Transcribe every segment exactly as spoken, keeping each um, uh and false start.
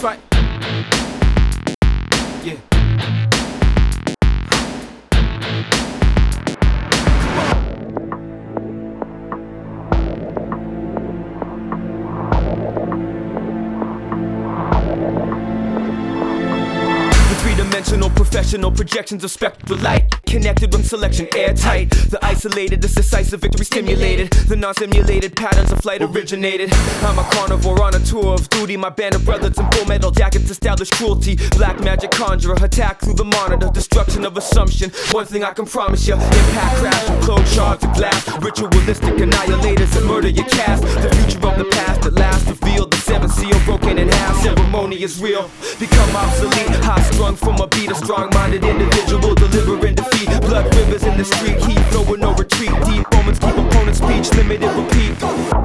right. Yeah. Three-dimensional, professional projections of spectral light, connected when selection airtight. The isolated, the decisive victory stimulated. The non-simulated patterns of flight originated. I'm a carnivore on a tour of duty. My band of brothers in full metal jackets establish cruelty. Black magic conjurer, attack through the monitor. Destruction of assumption, one thing I can promise you. Impact crash from closed shards of glass. Ritualistic annihilators that murder your cast. The future of the past at last revealed. The seventh seal broken in half. Ceremony is real, become obsolete. High strung from a beat, a strong-minded individual delivering defeat. Blood rivers in the street, heat flowing no retreat. Deep moments keep opponent's speech limited, repeat.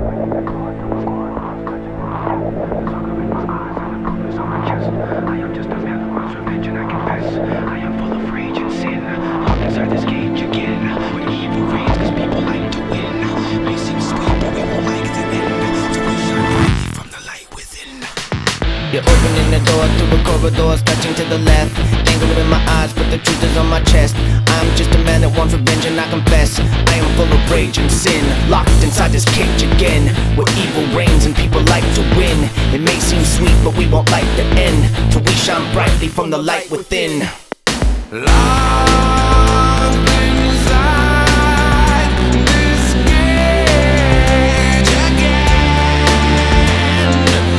I am just a man who wants revenge and I confess I am full of rage and sin. Locked inside this cage again, where evil reigns cause people like to win. May seem sweet but we won't like the end, so we shine brightly from the light within. You're opening the door through the corridors, touching to the left. Anger in my eyes, but the truth is on my chest. I'm just a man that wants revenge and I confess I am full of rage and sin. Locked inside this cage again, where evil reigns and people like to win. It may seem sweet, but we won't like the end, till we shine brightly from the light within. Locked inside this cage again.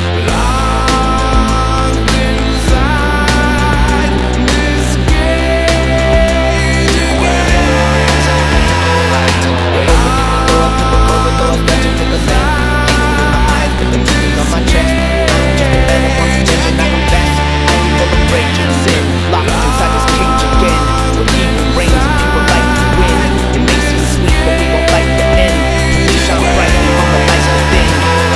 Locked inside this cage again. Opening the door through the corridors, touching to the left. Anger in my eyes, but the truth is on my chest. I'm just a man that wants revenge and I confess I am full of rage and sin. Locked inside this cage again, where evil reigns and people like to win. It may seem sweet, but we won't like the end, till we shine brightly from the light within.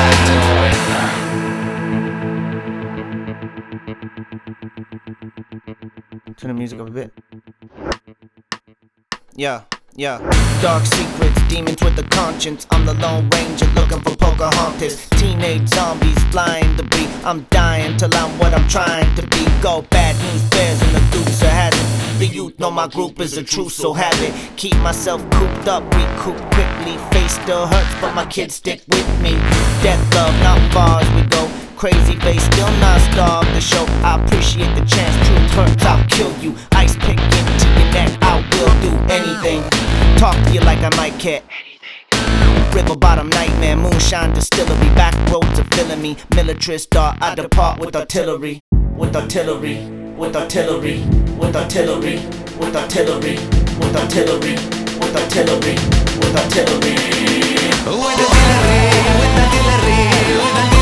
Turn the music up a bit. Yeah, yeah. Dark secrets, demons with a conscience. I'm the Lone Ranger looking for Pocahontas. Teenage zombies flying debris. I'm dying till I'm what I'm trying to be. Go bad news bears and the dukes are hazard. The youth know my group is a truth, so have it. Keep myself cooped up, recoup quickly. Face still hurts, but my kids stick with me. Death love, not far as we go. Crazy face, still not starved the show. I appreciate the chance, truth hurts, I'll kill you. Ice pick into your neck, I will do anything. Talk to you like I might care. River bottom nightmare, moonshine distillery. Back roads are filling me. Militarist star, I depart with artillery. With artillery, with artillery, with artillery, with artillery, with artillery, with artillery, with artillery. With artillery, with artillery, with artillery.